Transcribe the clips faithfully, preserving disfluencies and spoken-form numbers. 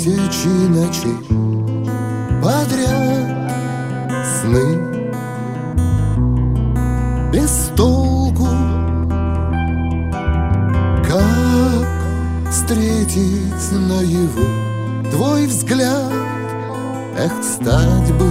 тысячи ночей подряд сны без толку. Как встретить наяву твой взгляд? Эх, стать бы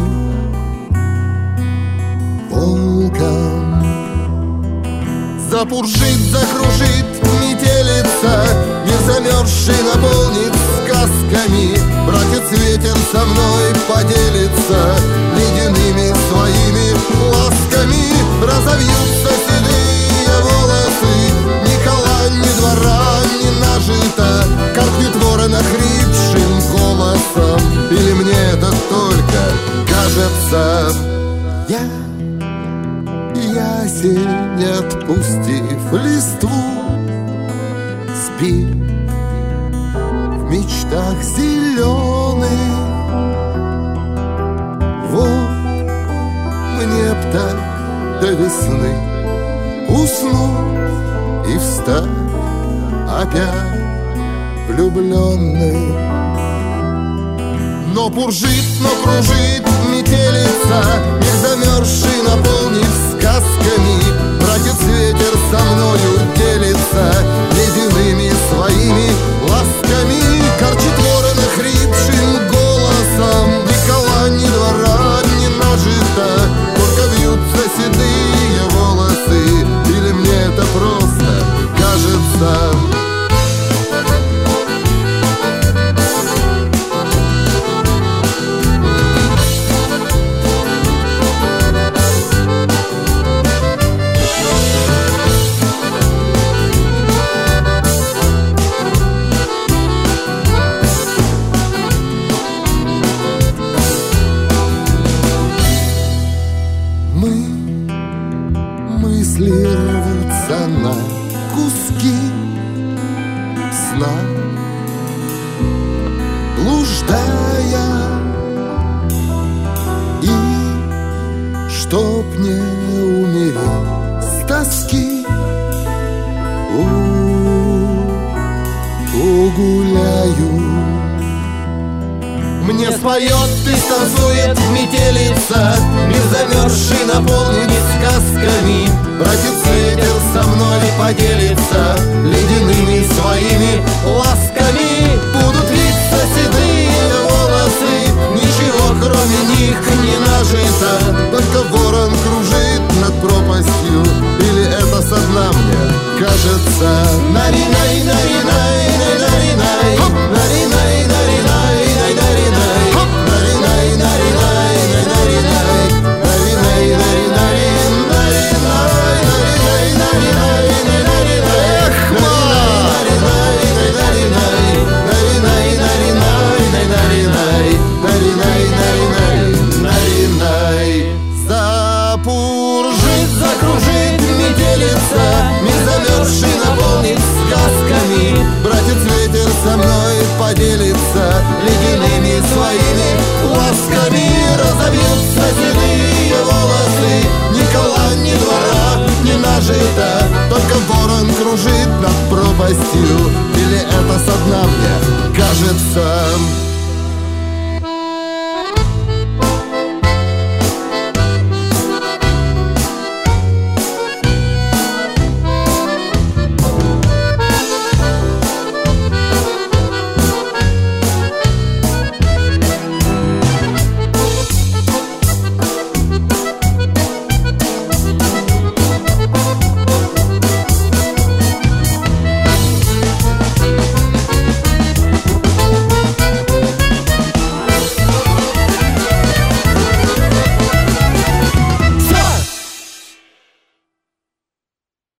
волком. Запуржит, закружит метелица, мир замерзший наполнит сказками. Братец ветер со мной поделится ледяными своими ласками. Разовьются седые волосы, ни кола, ни двора не нажито. Каркнет ворон охрипшим голосом, или мне это только кажется? Я ясень, отпустив листву, спит в мечтах зеленых. Вот мне б так до весны уснуть и встать опять влюбленный. Но пуржит, но кружит метелица, мир замерзший наполнив сказками. Братец ветер со мною делится ледяными своими ласками. Корчит ворона хрипшим голосом, ни кола, ни двора не нажито. Только вьются седые волосы, или мне это просто кажется? Мысли рвутся на куски сна, блуждая, и чтоб не умереть с тоски, угуляю. Мне споет и станцует метелица, мир замерзший наполнит сказками. Братец ветер со мной поделится ледяными своими ласками. Будут виться седые волосы, ничего кроме них не нажито. Только ворон кружит над пропастью, или это со дна мне кажется? Наринай, наринай, наринай, наринай, наринай, наринай, наринай, наринай, наринай, наринай, наринай. Запуржит, закружит метелица, мир замерзший наполнит сказками. Братец ветер со мной поделится ледяными своими ласками. Разовьются седые волосы, ни кола, ни двора не нажито. Только ворон кружит над пропастью, или это со дна мне кажется?